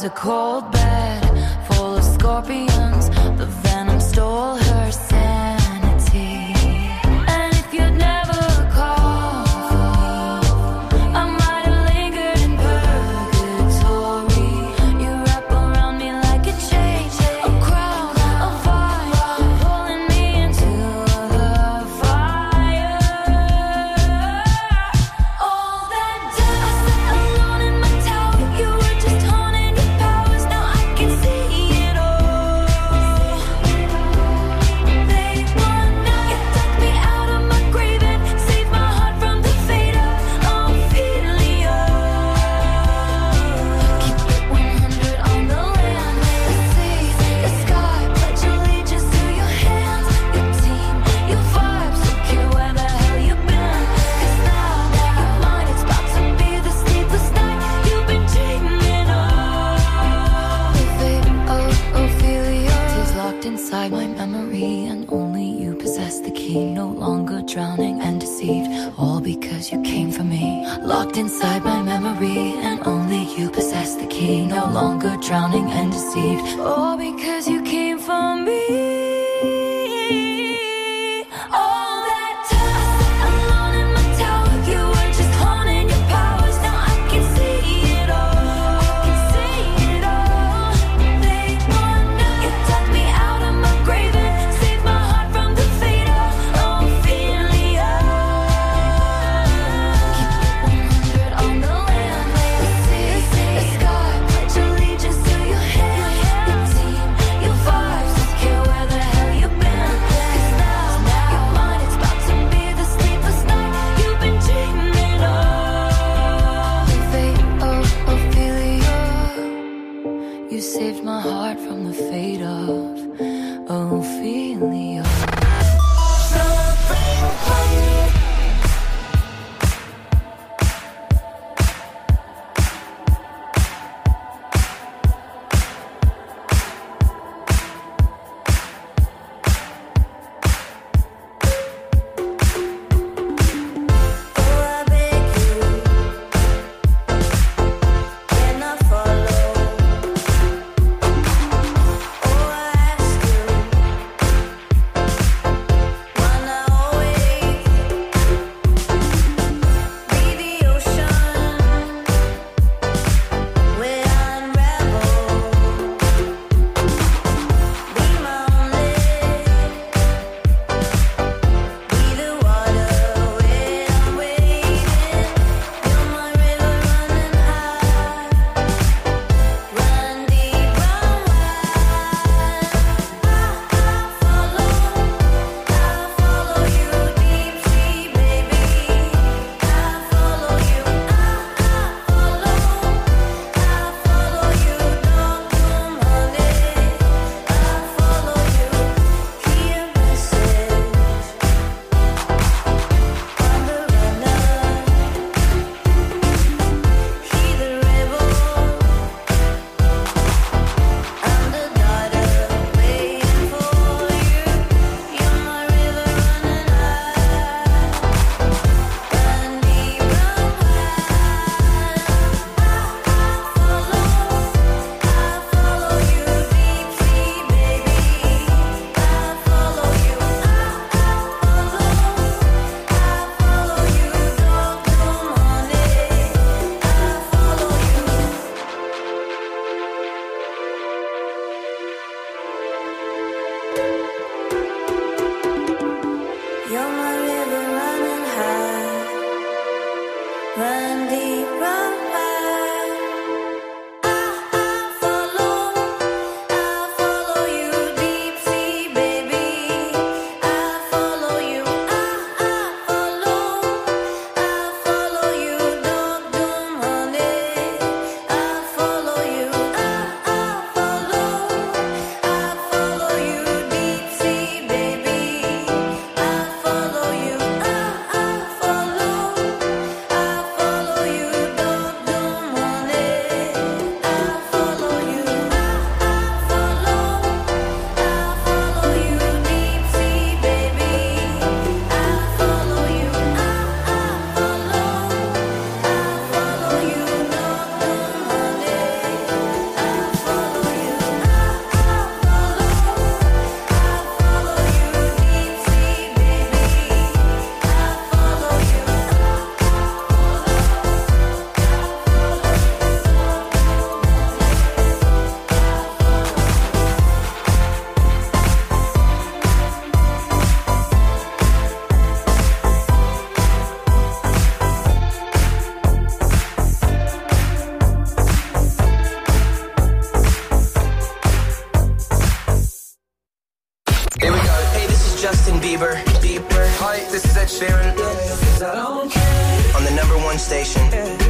a cold bed full of scorpions. The venom stole her sanity. And if you'd never called for me, I might have lingered in purgatory. You wrap around me like a chain, a crown, a fire, pulling me into the fire. All that time I sat alone in my tower, you were just honing your powers. Now I can see it all. They want now. You dug me out of my grave and saved my heart from the fate of Ophelia. Keep it 100 on the land, the sea, the sky. Pledge allegiance to your hands, your team, your vibes. Don't care where the hell you've been. 'Cause now you're mine. It's about to be the sleepless night you've been dreaming of. The fate of Ophelia is locked inside my memory, and only you possess the key. No longer drowning and deceived, all because you came for me. Locked inside my memory, and only you possess the key. No longer drowning and deceived, all because you came for me. All that time I sat alone in my tower, you were just honing your powers. Now I can see it all. I can see it all. They want now. You dug me out of my grave and saved my heart from the fate of Ophelia. Keep it 100 on the land, the sea, the sky. Pledge allegiance to your hands, your team, your vibes. Don't care where the hell you've been. 'Cause now you're mine. It's about to be the sleepless night you've been dreaming of. The fate of Ophelia. You saved my heart from the fate of Ophelia. one station.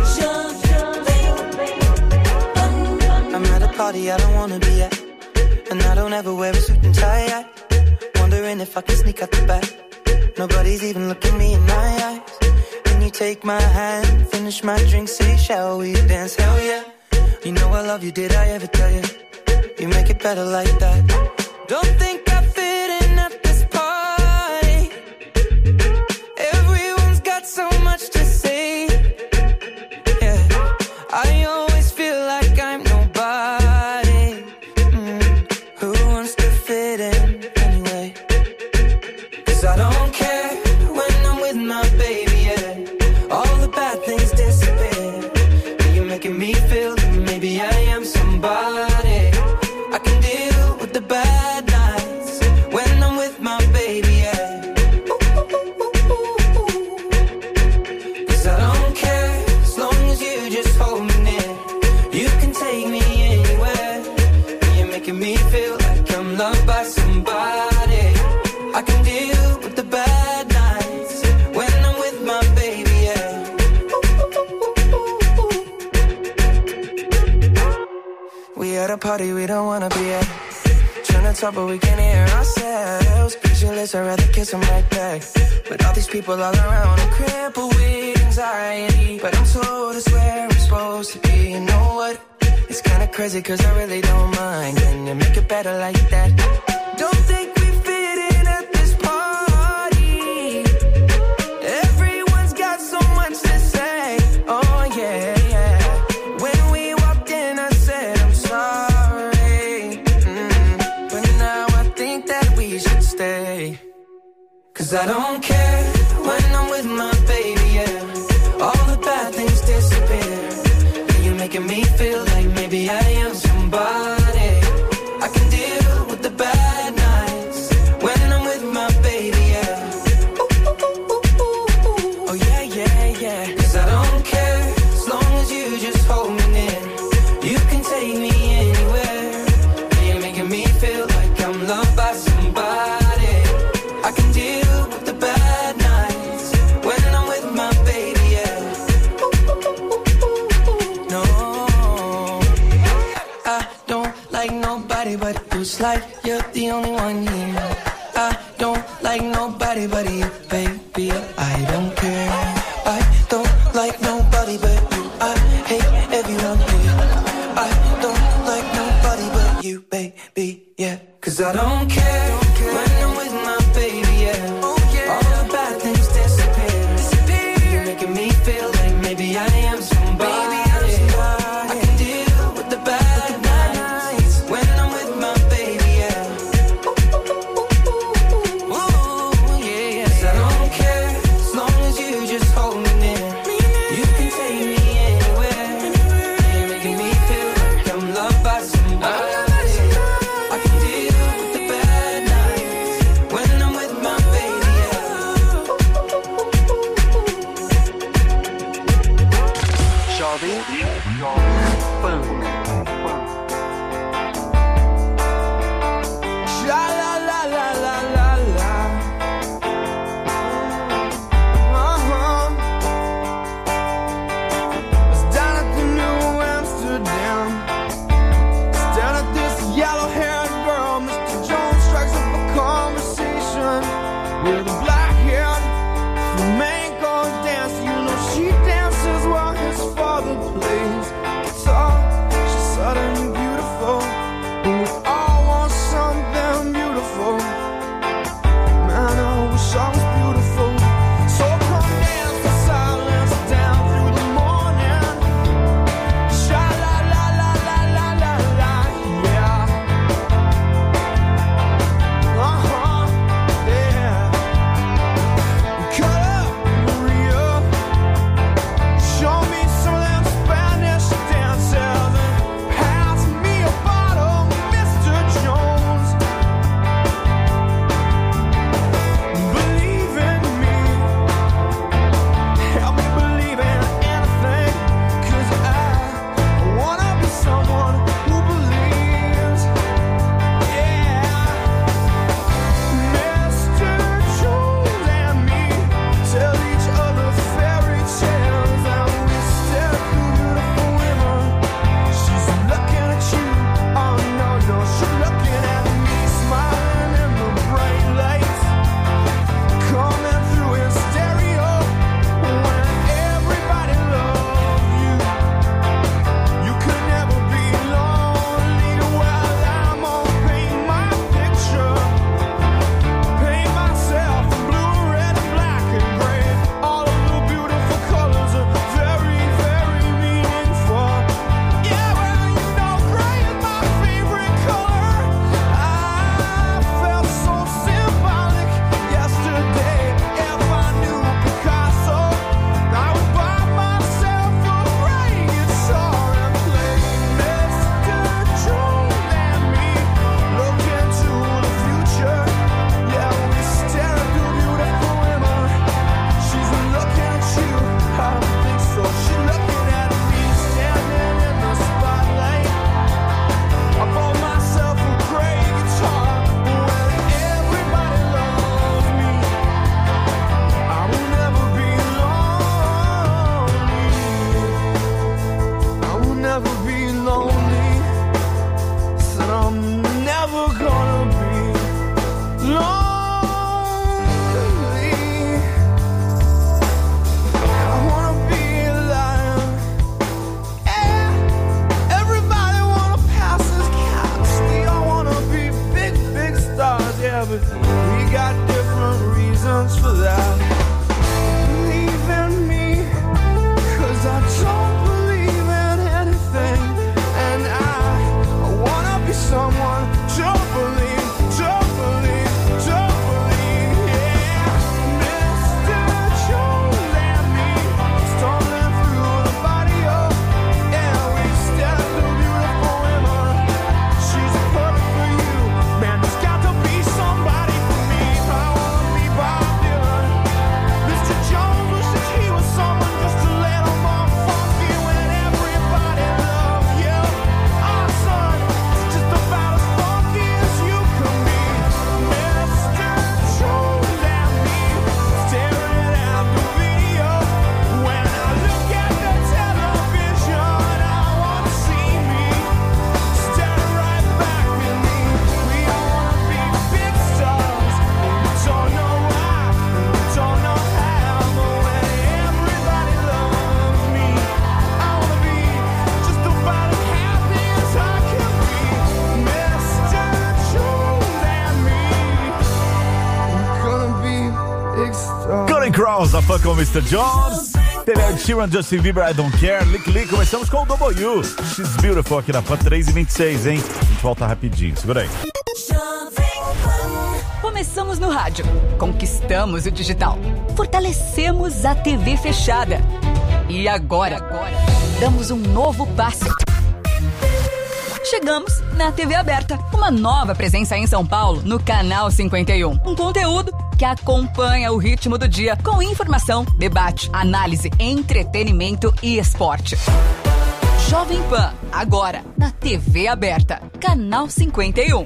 I'm at a party I don't wanna be at, and I don't ever wear a suit and tie. Wondering if I can sneak out the back. Nobody's even looking me in my eyes. When you take my hand, finish my drink, say shall we dance? Hell yeah. You know I love you, did I ever tell you? You make it better like that. Don't think I fit in at this party. Everyone's got so much to say. Yeah, I always feel like I'm nobody. Who wants to fit in anyway? 'Cause I don't care when I'm with my baby, yeah. All the bad things disappear. You're making me feel that maybe I am somebody. I can deal with the bad nights when I'm with my baby, yeah. 'Cause I don't care as long as you just hold me near. You can take me anywhere. You're making me feel like I'm loved by somebody. I can deal with the bad nights when I'm with my baby, yeah. We at a party we don't wanna be at. Trying to talk but we can't hear ourselves. Pictureless, I'd rather kiss them right back. But all these people all around, I'm crippled with anxiety. But I'm told it's where I'm supposed to be. You know what? It's kinda crazy 'cause I really don't mind. Can you make it better like that? Don't think we fit in at this party. Everyone's got so much to say. Oh yeah, yeah. When we walked in I said I'm sorry. But now I think that we should stay. 'Cause I don't care when I'm with my baby, yeah. All the bad things disappear. You're making me feel like maybe I am somebody. I can deal with the bad nights when I'm with my baby, yeah. Oh yeah, yeah, yeah. 'Cause I don't care as long as you just hold me near. You can take me anywhere. You're making me feel like I'm loved by somebody. I can deal with the bad nights when I'm with my baby, yeah. No, I don't like nobody but you. It's like you're the only one here. I don't like nobody but you, baby. I don't care. I don't like nobody but you. I hate everyone here. I don't like nobody but you, baby, yeah. 'Cause I don't care when I'm with my baby, yeah. All the bad things disappear. You're making me feel like maybe I am somebody. I can deal with the bad nights when I'm with my baby, yeah. Ooh, yeah, yeah. 'Cause I don't care as long as you just hold me near. You can take me anywhere. You're making me feel like I'm loved by somebody. I can deal with the bad nights when I'm with my baby, yeah. Jovem Pan. Sha la la la la la la. Was down at the New Amsterdam. Staring at this yellow-haired girl. Mr. Jones strikes up a conversation with a black-haired flamenco dancer. You know she dances while his father plays guitar. She suddenly Girls, da fã com Mr. Jones. Teve Ed Sheeran, Justin Bieber, I Don't Care, Lick Lick. Começamos com o W. She's Beautiful aqui na Pan 3h26, hein? A gente volta rapidinho, segura aí. Começamos no rádio, conquistamos o digital, fortalecemos a TV fechada. E agora, damos um novo passo. Chegamos na TV aberta, uma nova presença em São Paulo, no Canal 51. Um conteúdo que acompanha o ritmo do dia, com informação, debate, análise, entretenimento e esporte. Jovem Pan, agora na TV aberta, Canal 51.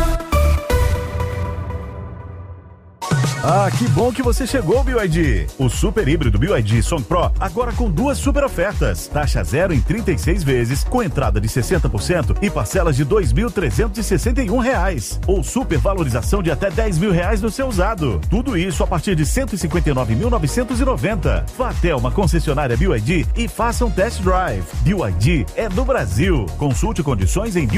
Ah, que bom que você chegou, BYD. O super híbrido BYD Song Pro, agora com 2 super ofertas. Taxa zero em 36 vezes, com entrada de 60% e parcelas de R$ 2.361. Ou super valorização de até R$ 10.000 no seu usado. Tudo isso a partir de R$ 159.990. Vá até uma concessionária BYD e faça um test drive. BYD é do Brasil. Consulte condições em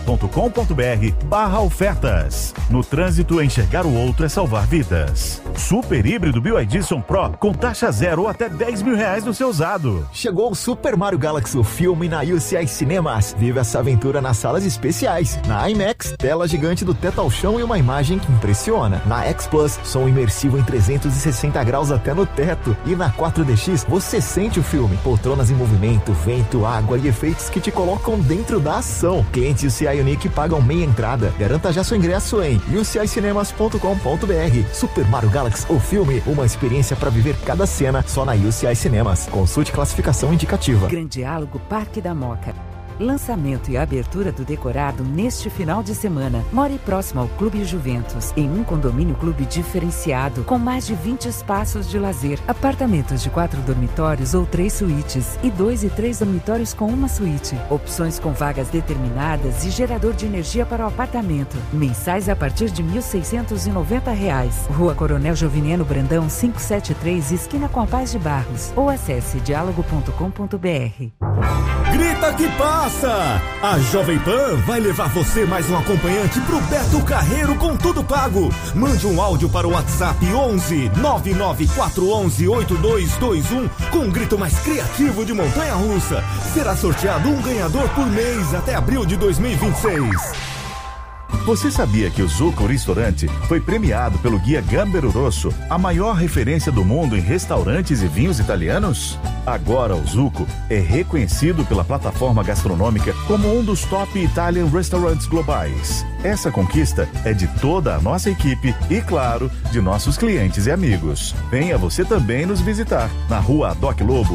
byd.com.br/ofertas. No trânsito, enxergar o outro é salvar vidas. Super híbrido BYD Song Pro com taxa zero ou até R$ 10.000 no seu usado. Chegou o Super Mario Galaxy, o filme na UCI Cinemas. Vive essa aventura nas salas especiais. Na IMAX, tela gigante do teto ao chão e uma imagem que impressiona. Na X Plus, som imersivo em 360 graus até no teto. E na 4DX, você sente o filme. Poltronas em movimento, vento, água e efeitos que te colocam dentro da ação. Clientes UCI Unique pagam meia entrada. Garanta já seu ingresso em ucicinemas.com.br. Super Mario Galaxy, o filme, uma experiência para viver cada cena só na UCI Cinemas. Consulte classificação indicativa. Gran Diálogo Parque da Moca. Lançamento e abertura do decorado neste final de semana. More próximo ao Clube Juventus, em um condomínio clube diferenciado, com mais de 20 espaços de lazer, apartamentos de 4 dormitórios ou 3 suítes, e 2 e 3 dormitórios com uma suíte. Opções com vagas determinadas e gerador de energia para o apartamento. Mensais a partir de R$ 1.690. Rua Coronel Joviniano Brandão, 573, esquina com a Paz de Barros. Ou acesse diálogo.com.br. Grita que passa! A Jovem Pan vai levar você mais um acompanhante pro Beto Carreiro com tudo pago. Mande um áudio para o WhatsApp 11 99411 8221 com um grito mais criativo de montanha-russa. Será sorteado um ganhador por mês até abril de 2026. Você sabia que o Zucco Restaurante foi premiado pelo Guia Gambero Rosso, a maior referência do mundo em restaurantes e vinhos italianos? Agora o Zucco é reconhecido pela plataforma gastronômica como um dos top Italian Restaurants globais. Essa conquista é de toda a nossa equipe e, claro, de nossos clientes e amigos. Venha você também nos visitar na Rua Adoc Lobo,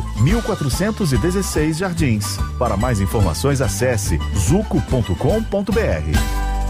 1416 Jardins. Para mais informações, acesse zucco.com.br.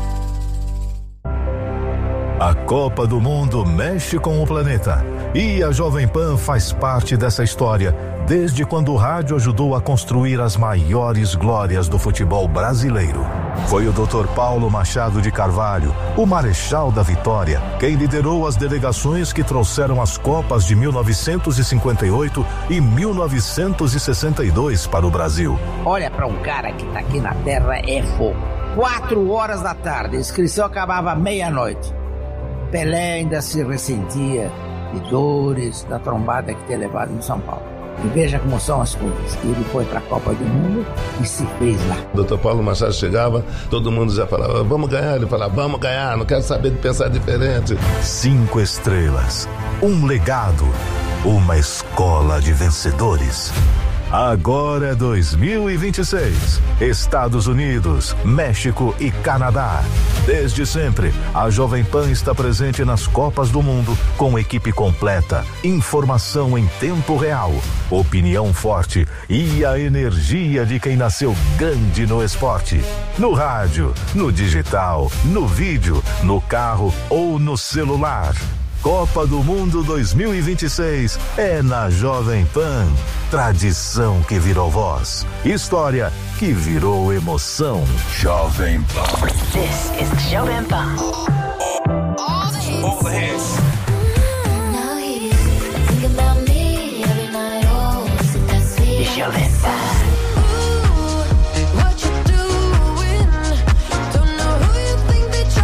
A Copa do Mundo mexe com o planeta e a Jovem Pan faz parte dessa história desde quando o rádio ajudou a construir as maiores glórias do futebol brasileiro. Foi o Dr. Paulo Machado de Carvalho, o Marechal da Vitória, quem liderou as delegações que trouxeram as Copas de 1958 e 1962 para o Brasil. Olha, para um cara que tá aqui na terra é fogo. 4 horas da tarde, a inscrição acabava meia-noite. Pelé ainda se ressentia de dores da trombada que tinha levado em São Paulo. E veja como são as coisas. Ele foi para a Copa do Mundo e se fez lá. O Dr. Paulo Machado chegava, todo mundo já falava, vamos ganhar. Ele falava, vamos ganhar, não quero saber de pensar diferente. 5 estrelas, um legado, uma escola de vencedores. Agora é 2026. Estados Unidos, México e Canadá. Desde sempre, a Jovem Pan está presente nas Copas do Mundo com equipe completa, informação em tempo real, opinião forte e a energia de quem nasceu grande no esporte. No rádio, no digital, no vídeo, no carro ou no celular. Copa do Mundo 2026 é na Jovem Pan. Tradição que virou voz. História que virou emoção. Jovem Pan. This is Jovem Pan. All the hits. All the hits. Now he's thinking about me every night. Oh, isn't that sweet? Jovem Pan.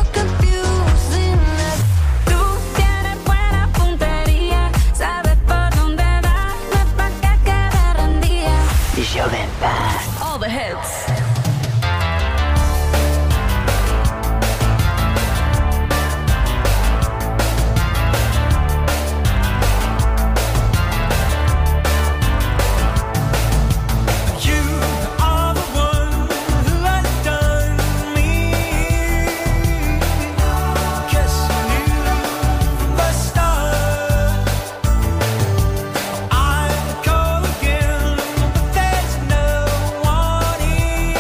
Tú tienes buena puntería, sabes por Jovem Pan. All the hits. I call again, but there's no one here.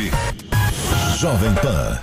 ouve Jovem Pan.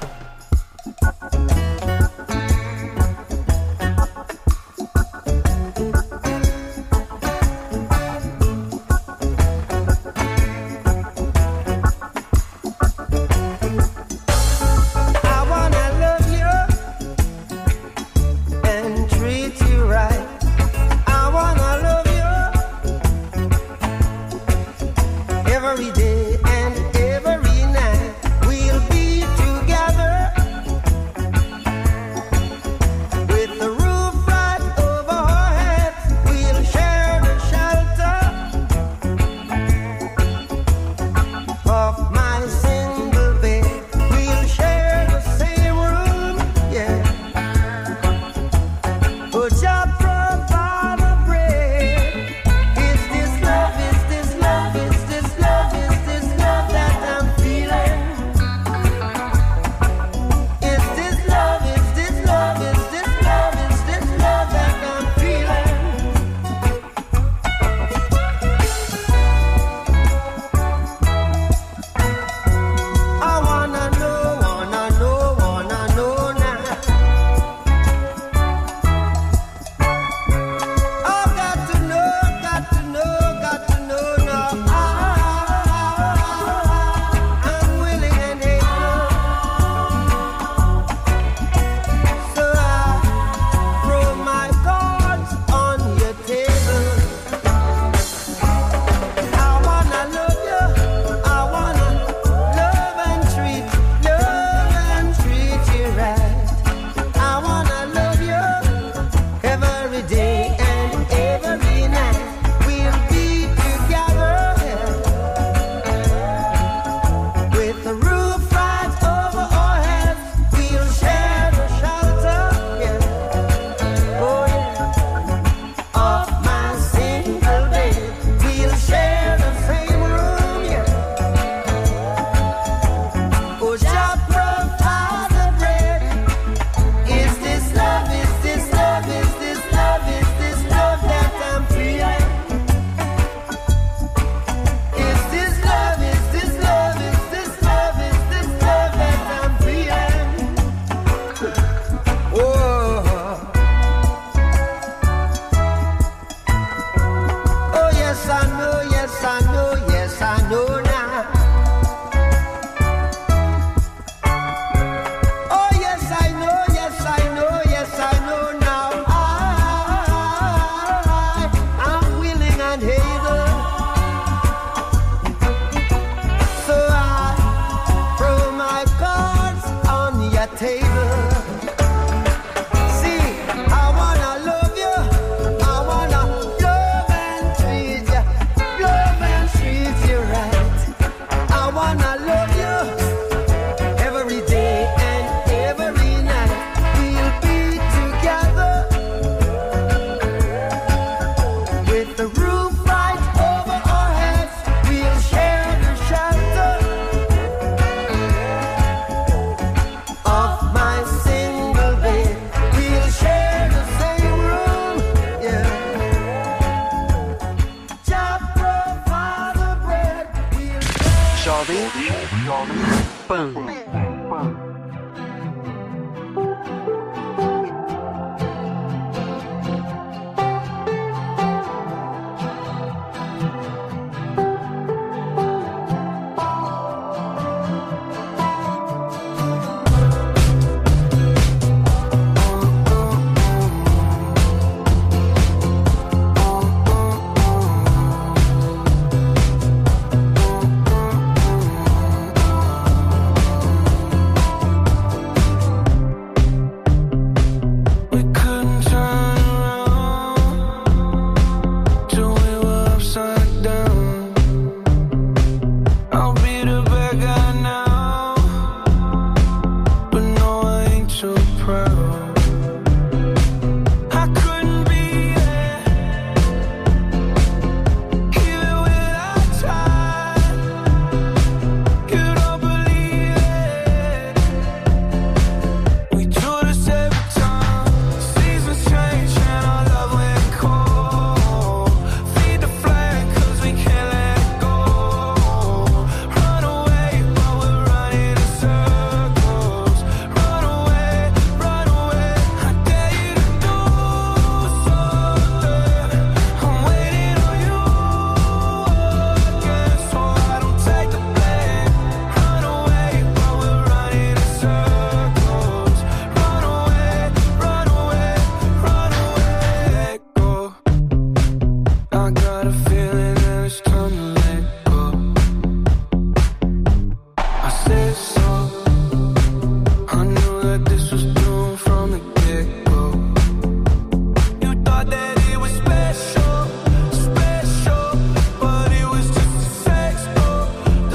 I said so. I knew that this was doomed from the get-go. You thought that it was special, special, but it was just a sex door,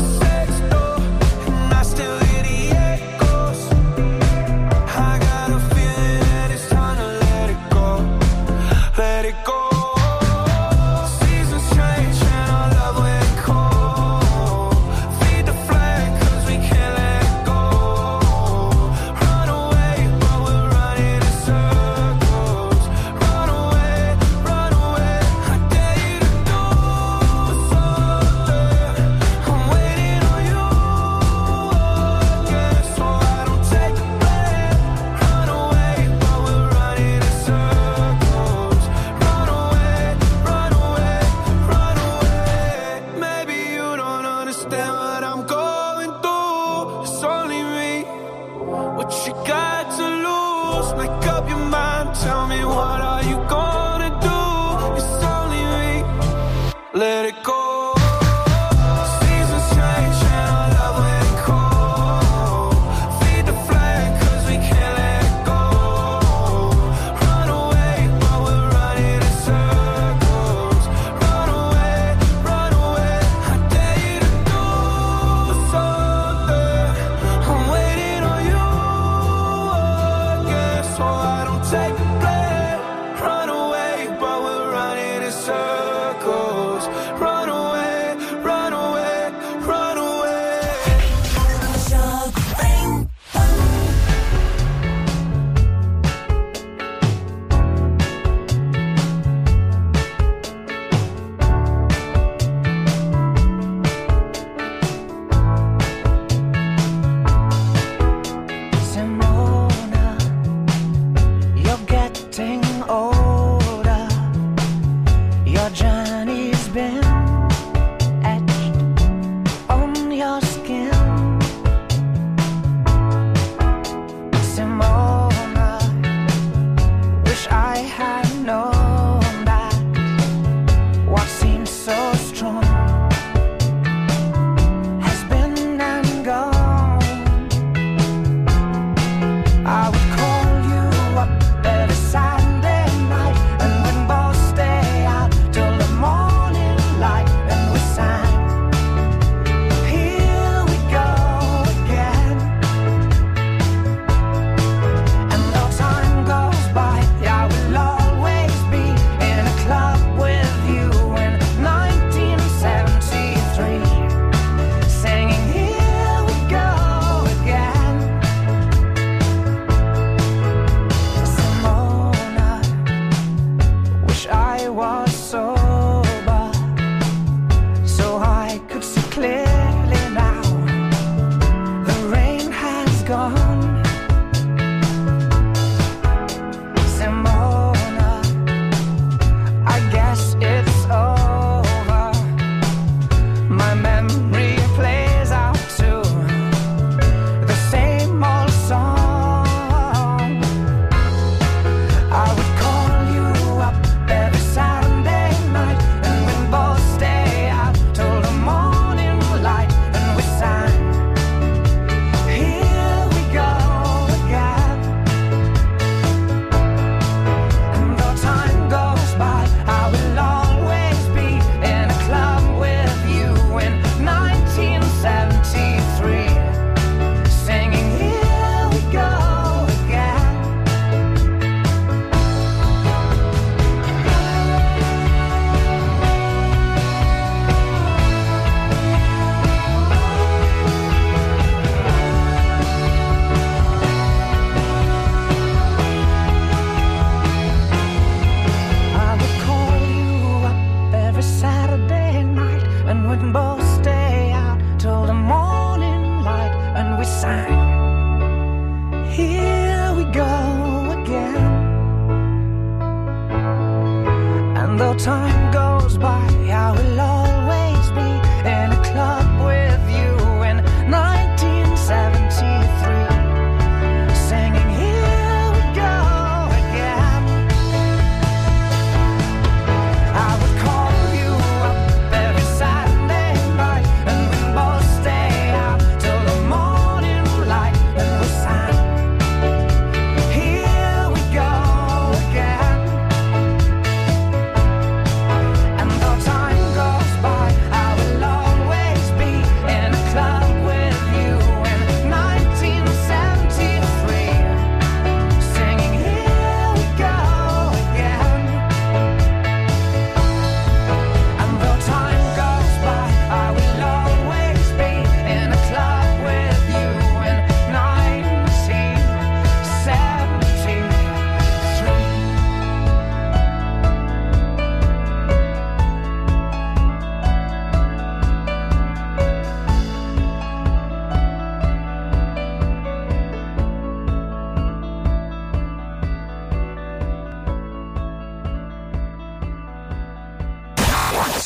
and I still hear the echoes. I got a feeling that it's time to let it go, let it go. Seasons change and our love went cold. Feed the flag 'cause we can't let it go. Run away, but we're running in circles. Run away, run away. I dare you to do something. I'm waiting on you again, so I don't take the blame. Run away, but we're running in circles. Run away, run away, run away. Maybe you don't understand what I'm going through. It's only me. What you got to lose? Make up your mind. Tell me, what are you gonna do? It's only me. Let it go. Seasons change and our love went cold. Feed the flag 'cause we can't let it go. Run away, but we're running in circles. Run away, run away. I dare you to do something. I'm waiting on you again, so I don't take the blame. Run away, but we're running in circles. Run away, run away, run away. Simona, you're getting older. Your journey's been etched on your skin. Simona, wish I had known that what seems so strong has been and gone. I would call you up every Saturday night, and we'd both stay out till the morning light, and we sang, here we go again. And though time goes by, I will always be in a club with you in 1973, singing, here we go again. Simona, wish I was sober, so I could see clearly now. The rain has gone. Simona, I guess it's over. My memory plays out to the same old song. I would call you up every Saturday night, and we'd both stay out till the morning light, and we sang, here we go again. And though time goes by, I will always be in a club with you in 1973, singing, here we go again. I would call you up every Saturday night, and we'd both stay out till the morning light, and we sang, here we go again. And though time goes by, I will always be in a club with you in 1973, singing, here we go again. I would call you up every Saturday night, and we'd both stay out till the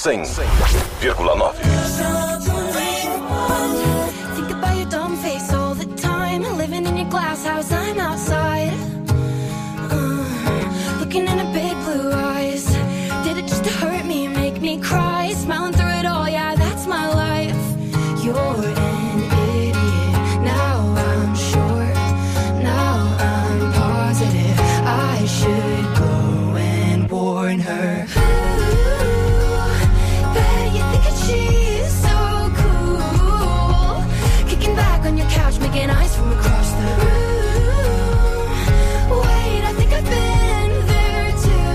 100,9. Think about your dumb face all the time. Living in your glass house, I'm outside. Looking in her big blue eyes. Did it just to hurt me, make me cry? Smiling through it all, yeah, that's my life. You're an idiot. Now I'm sure. Now I'm positive. I should go and warn her. She's so cool. Kicking back on your couch, making eyes from across the room. Wait, I think I've been there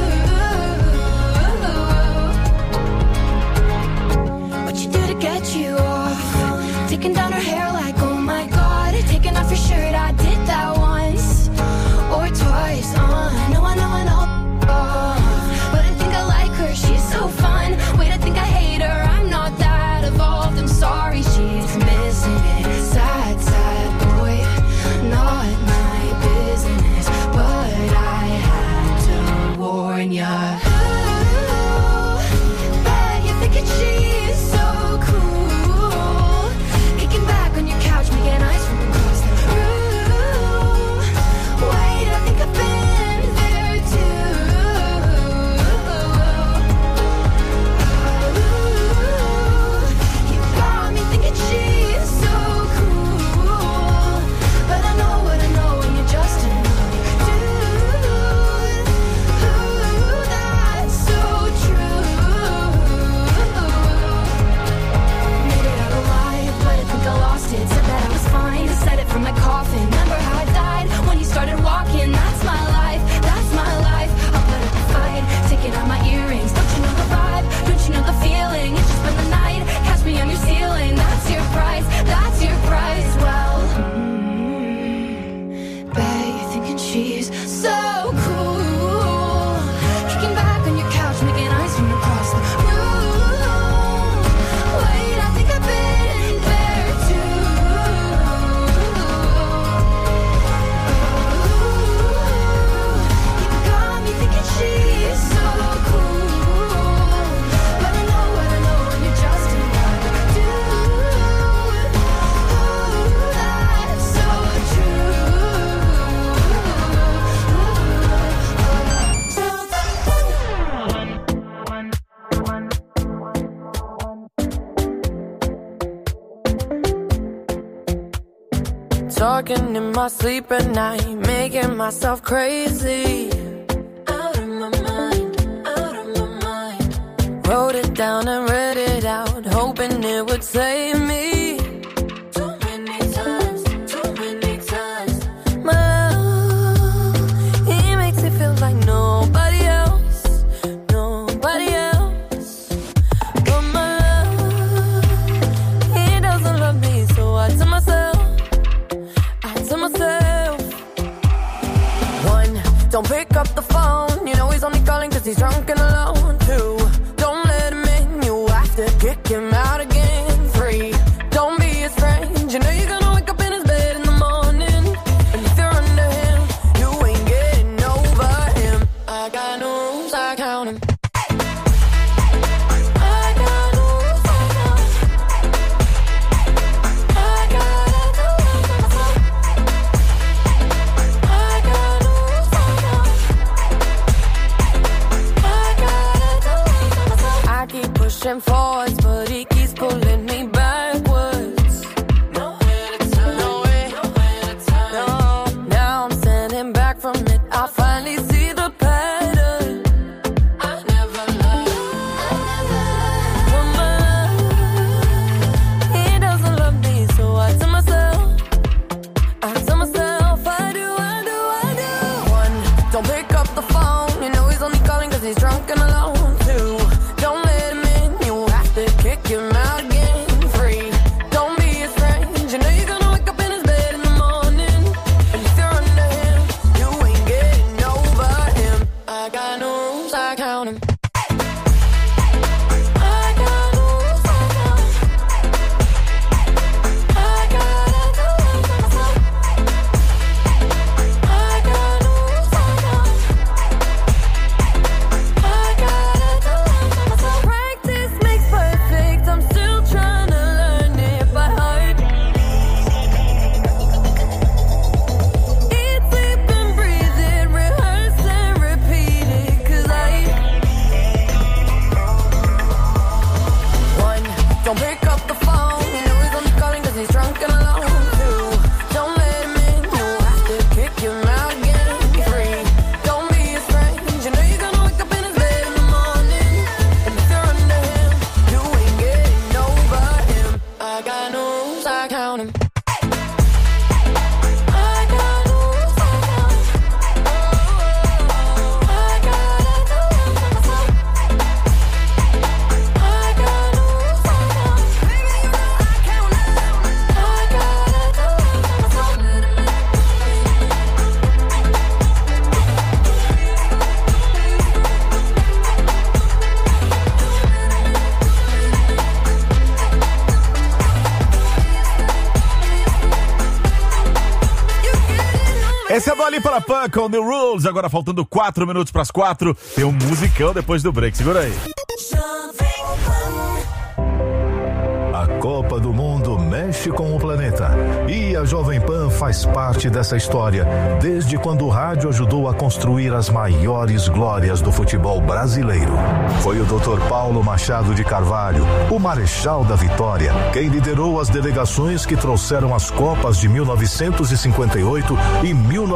too. What you do to get you off? Taking down her hair like, oh my god. Taking off your shirt, I did that once or twice. No, I know. But I think I like her, she's so fun. Wait, I think I hate her, I'm not that evolved. I'm sorry, she's missing it. Sad, sad boy, not my business. But I had to warn ya. Bet you're thinking she's so cool. Kicking back on your couch, making eyes from across the room. Wait, I think I've been there too. You got me thinking she's so cool. But I know what I know when you're just another dude. That's so true. Made it out alive, but I think I lost it. Said that I was fine, said it from my coffin. Remember how I died when you started walking? That's my life, that's my life. I'll put up a fight, taking out my earrings. Don't you know the vibe? Don't you know the feeling? It's just been the night, catch me on your ceiling. That's your price, that's your price. Well, bet you're thinking she's so cool. Kicking back on your couch, making eyes from across the room. Wait, I think I've been there too. You got me thinking she's so cool. But I know what I know when you're just another dude. That's so Talking in my sleep at night, making myself crazy. Out of my mind, out of my mind. Wrote it down and read it out, hoping it would save me. Too many times, too many times. My love, he makes me feel like nobody else, nobody else. But my love, he doesn't love me, so I tell myself. One, don't pick up the phone. You know he's only calling cause he's drunk and alone. Two, don't let him in. You have to kick him out again. Three, don't be his friend. You know you're gonna wake up in his bed in the morning. And if you're under him, you ain't getting over him. I got no rules, I count him. I got Esse é do Ali para Pan com The Rules. Agora faltando 4 minutos para as 4. Tem um musicão depois do break. Segura aí. A Copa do Mundo mexe com o planeta e a Jovem Pan faz parte dessa história desde quando o rádio ajudou a construir as maiores glórias do futebol brasileiro. Foi o Dr. Paulo Machado de Carvalho, o Marechal da Vitória, quem liderou as delegações que trouxeram as Copas de 1958 e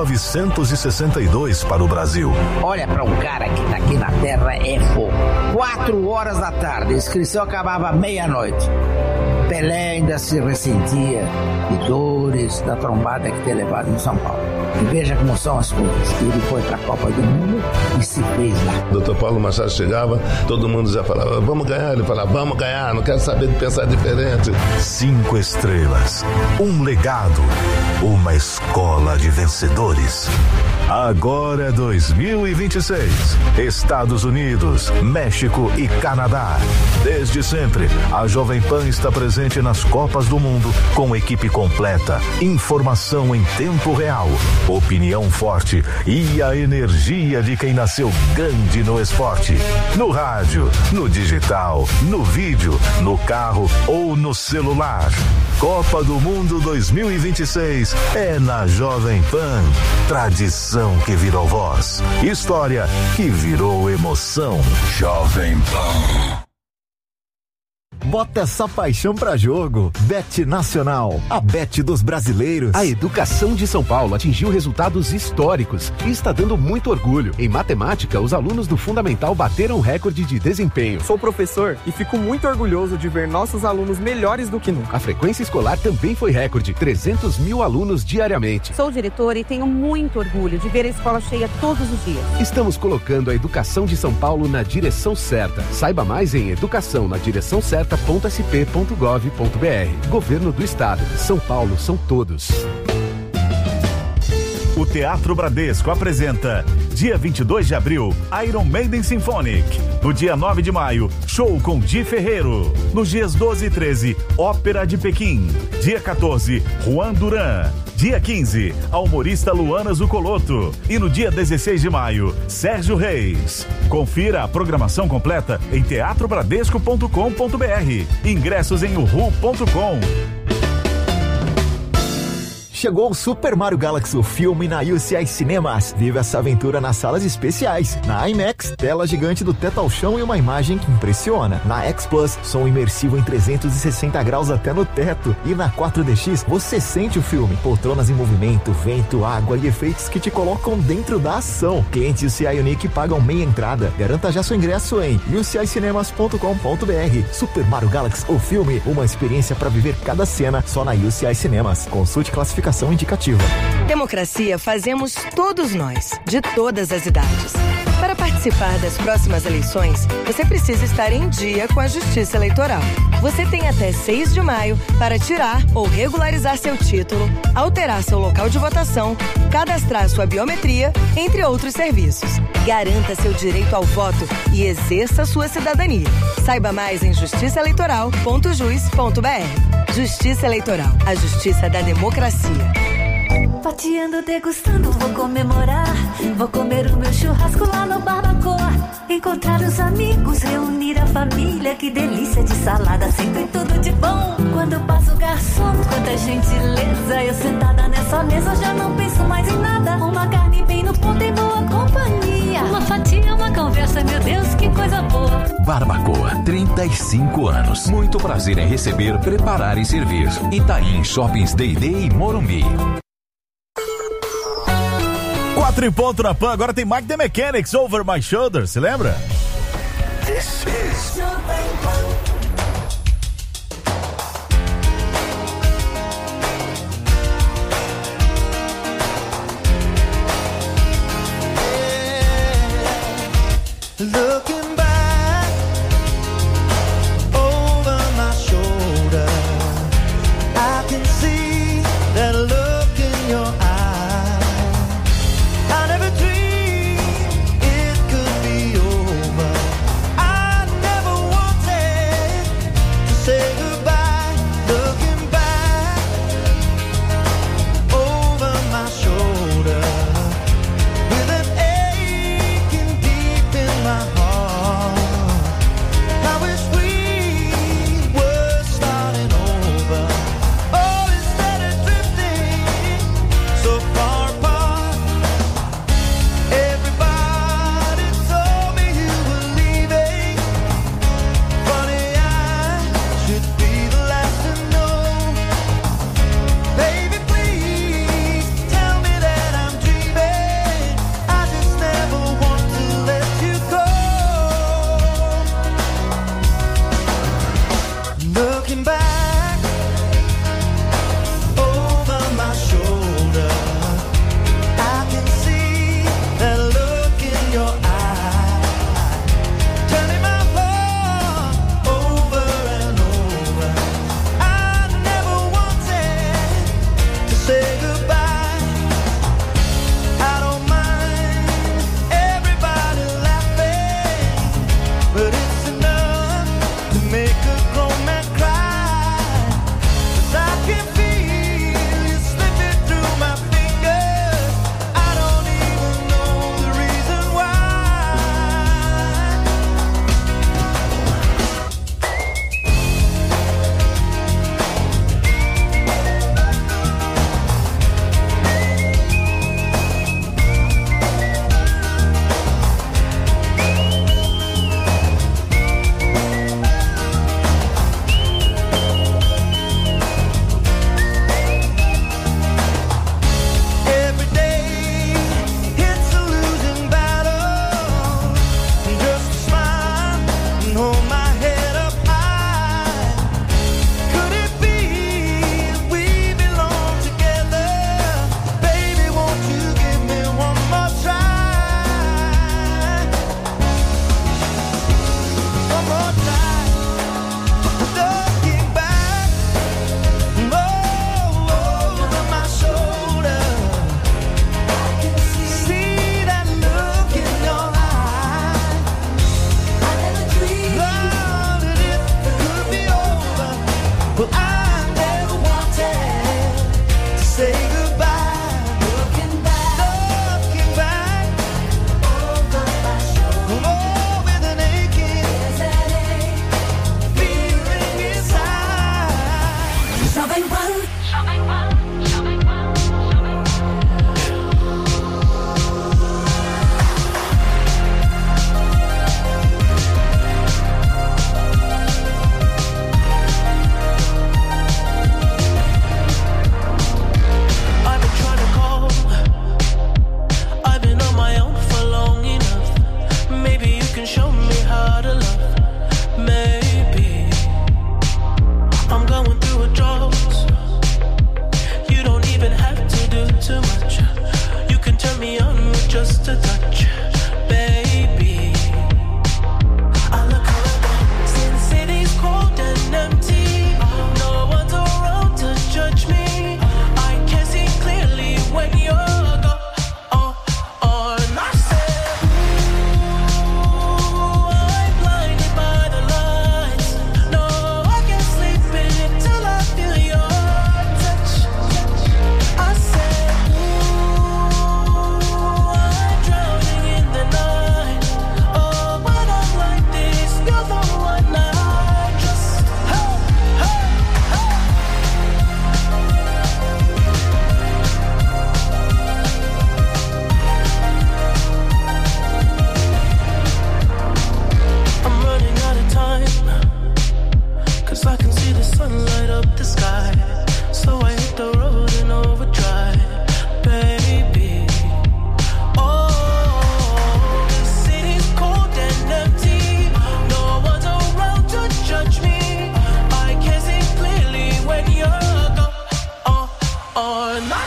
1962 para o Brasil. Olha, para um cara que tá aqui na Terra é fogo. 4 horas da tarde, a inscrição acabava meia-noite. Pelé ainda se ressentia de dores da trombada que tinha levado em São Paulo. E veja como são as coisas. Ele foi para a Copa do Mundo e se fez lá. Dr. Paulo Machado chegava, todo mundo já falava, vamos ganhar. Ele falava, vamos ganhar, não quero saber de pensar diferente. 5 estrelas, um legado, uma escola de vencedores. Agora é 2026. Estados Unidos, México e Canadá. Desde sempre, a Jovem Pan está presente nas Copas do Mundo com equipe completa, informação em tempo real, opinião forte e a energia de quem nasceu grande no esporte. No rádio, no digital, no vídeo, no carro ou no celular. Copa do Mundo 2026 é na Jovem Pan. Tradição que virou voz. História que virou emoção. Jovem Pan. Bota essa paixão pra jogo. Bet Nacional, a bet dos brasileiros. A educação de São Paulo atingiu resultados históricos e está dando muito orgulho. Em matemática, os alunos do Fundamental bateram recorde de desempenho. Sou professor e fico muito orgulhoso de ver nossos alunos melhores do que nunca. A frequência escolar também foi recorde, 300 mil alunos diariamente. Sou diretora e tenho muito orgulho de ver a escola cheia todos os dias. Estamos colocando a educação de São Paulo na direção certa. Saiba mais em educaçãonadireçãocerta.sp.gov.br. Governo do Estado. São Paulo são todos. O Teatro Bradesco apresenta, dia 22 de abril, Iron Maiden Symphonic. No dia 9 de maio, show com Di Ferreiro. Nos dias 12 e 13, Ópera de Pequim. Dia 14, Juan Duran. Dia 15, a humorista Luana Zucoloto. E no dia 16 de maio, Sérgio Reis. Confira a programação completa em teatrobradesco.com.br. Ingressos em uhu.com. Chegou o Super Mario Galaxy, o filme na UCI Cinemas. Vive essa aventura nas salas especiais. Na IMAX, tela gigante do teto ao chão e uma imagem que impressiona. Na X Plus, som imersivo em 360 graus até no teto. E na 4DX, você sente o filme. Poltronas em movimento, vento, água e efeitos que te colocam dentro da ação. Clientes UCI Unique pagam meia entrada. Garanta já seu ingresso em ucincinemas.com.br. Super Mario Galaxy, o filme, uma experiência para viver cada cena só na UCI Cinemas. Consulte classificação indicativa. Democracia fazemos todos nós, de todas as idades. Para participar das próximas eleições, você precisa estar em dia com a Justiça Eleitoral. Você tem até 6 de maio para tirar ou regularizar seu título, alterar seu local de votação, cadastrar sua biometria, entre outros serviços. Garanta seu direito ao voto e exerça sua cidadania. Saiba mais em justiçaeleitoral.jus.br. Justiça Eleitoral, a justiça da democracia. Fatiando, degustando, vou comemorar. Vou comer o meu churrasco lá no Barbacoa. Encontrar os amigos, reunir a família. Que delícia de salada, sempre tudo de bom. Quando passa o garçom, quanta gentileza. Eu sentada nessa mesa já não penso mais em nada. Uma carne bem no ponto e boa companhia. Uma fatia, uma conversa, meu Deus, que coisa boa. Barbacoa, 35 anos. Muito prazer em receber, preparar e servir. Itaim Shoppings D&D e Morumbi. 4 em ponto na Pan, agora tem Mike The Mechanics, Over My Shoulder, se lembra? This is Looking back over my shoulder, I can see that look in your eye. I never dreamed it could be over. I never wanted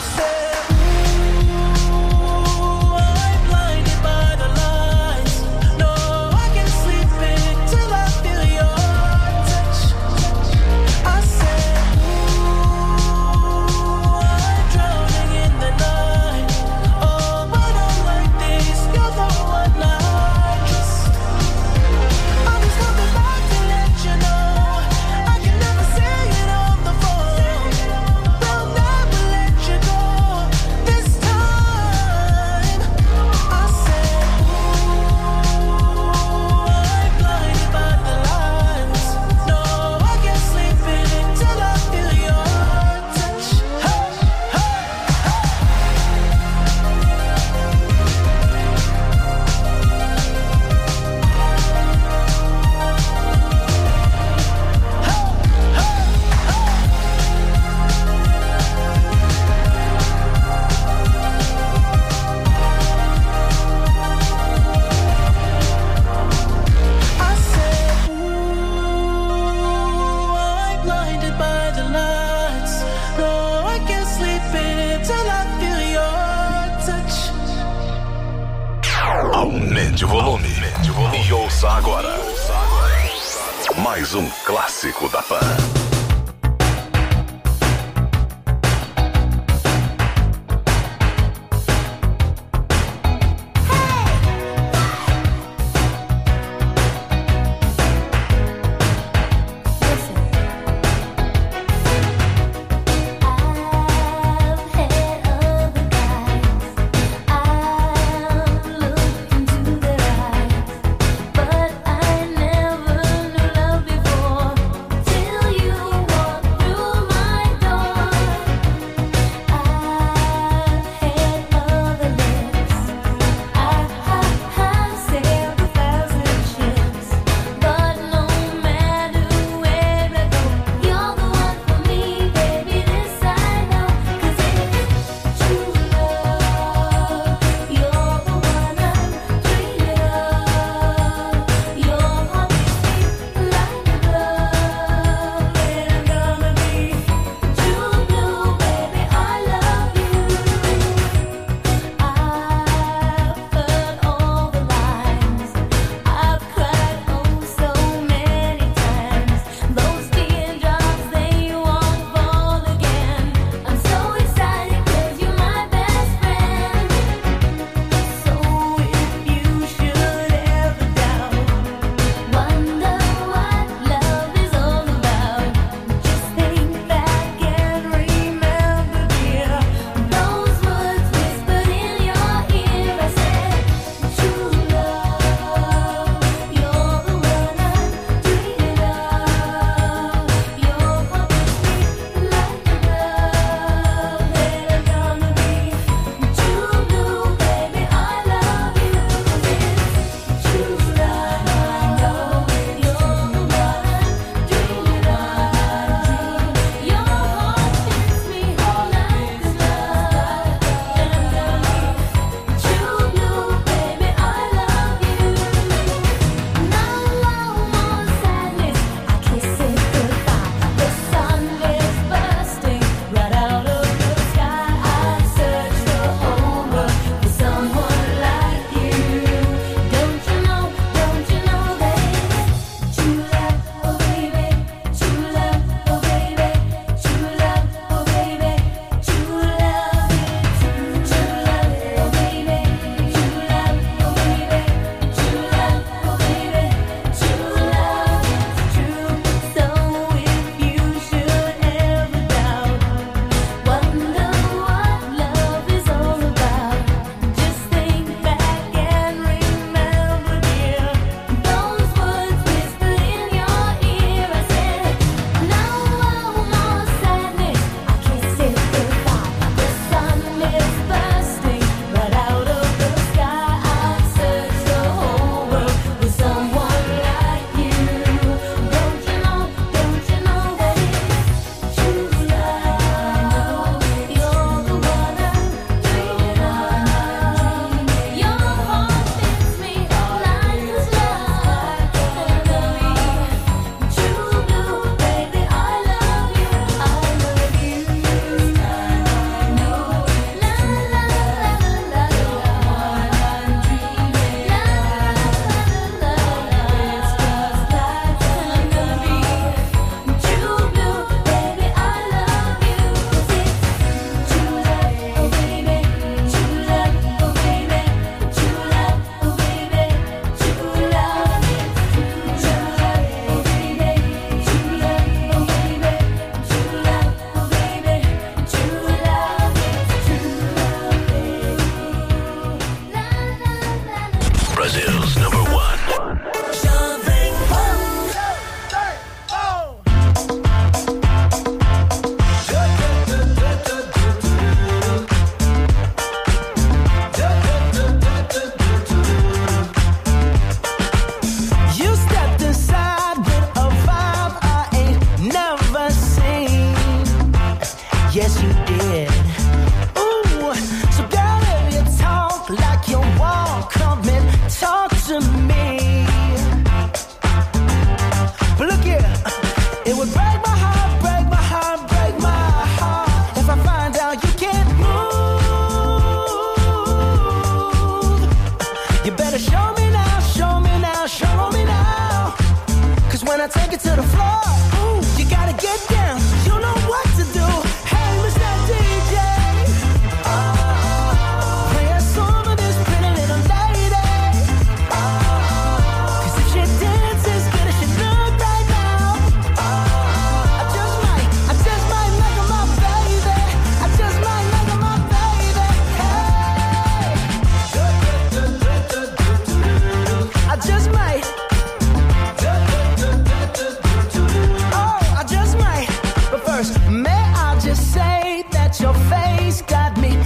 Aumente o volume. E ouça agora. Mais um clássico da Pan.